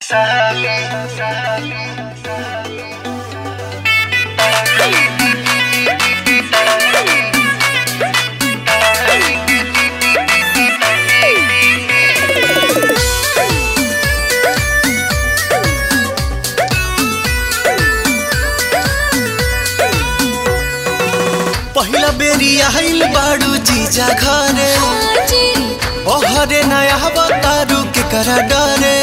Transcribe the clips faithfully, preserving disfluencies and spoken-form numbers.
पहिला बेरी आइल बाड़ू जीजा घरे ओहरे नया बतारू के करा डरे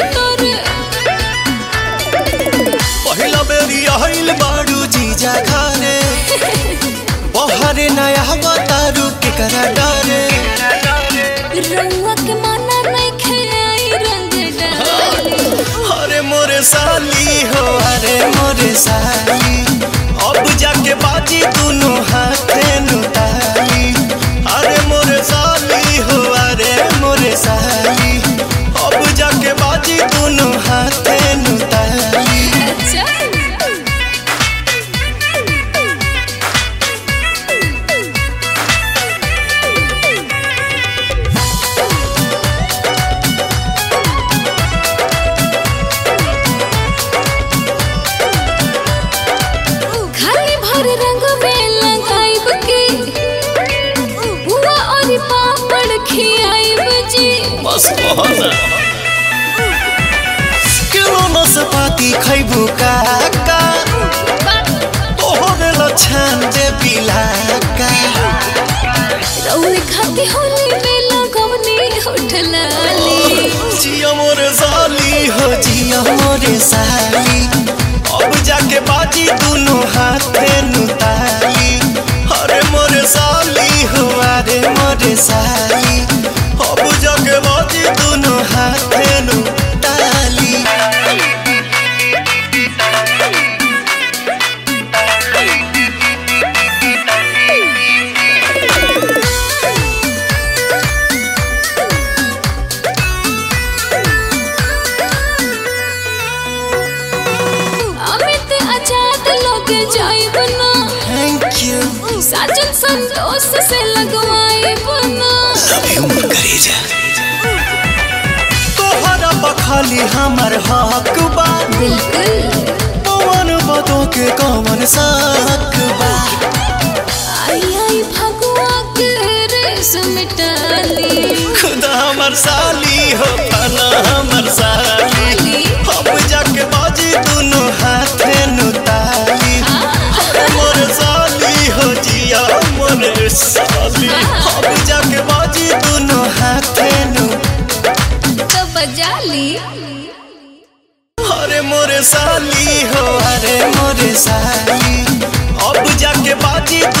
पहिला बेरी आइल बाड़ू जीजा घरे ओहरे नया बतारू के करा डरे रंगवा के माना नहीं खेई रंग डाली अरे मोरे साली हो अरे मोरे साली अब जाके बाजी दोनों हाथे नुताली अरे मोरे साली हो अरे मोरे साली अब जाके बाजी दोनों हाथे नुताली अच्छा खाली भर रंग में लगाइब के बुआ और पापड़ खियाइब जी बस कहना किलो न सपाती खैबू काका तोहरे लछन दे बिलाका रौली खाती होली में लगवनी उठलाली जिया मोरे साली हो जिया मोरे साली अब जाके बाजी दोनों हाथे नुताली अरे मोरे साली हो अरे मोरे साली अब जाके बाजी दोनों हाथे नुताली अमित आजाद लोग जाइब ना थैंक यू साजन संतोष से लगवाइब ना सभी उम्र करे जा तोहरा बखाली हमर हक बा बिल्कुल पवन बदो के कौन साक बा आई आई भगवा के रेस मिटाली खुदा हमर साली हो फना हमर साली अब जाके बाजी दोनों हाथे नुताली अरे मोरे साली हो जिया मोरे साली अब जाके बाजी दोनों हाथे नु तो बजाली अरे मोरे साली हो अरे मोरे साली अब जाके बाजी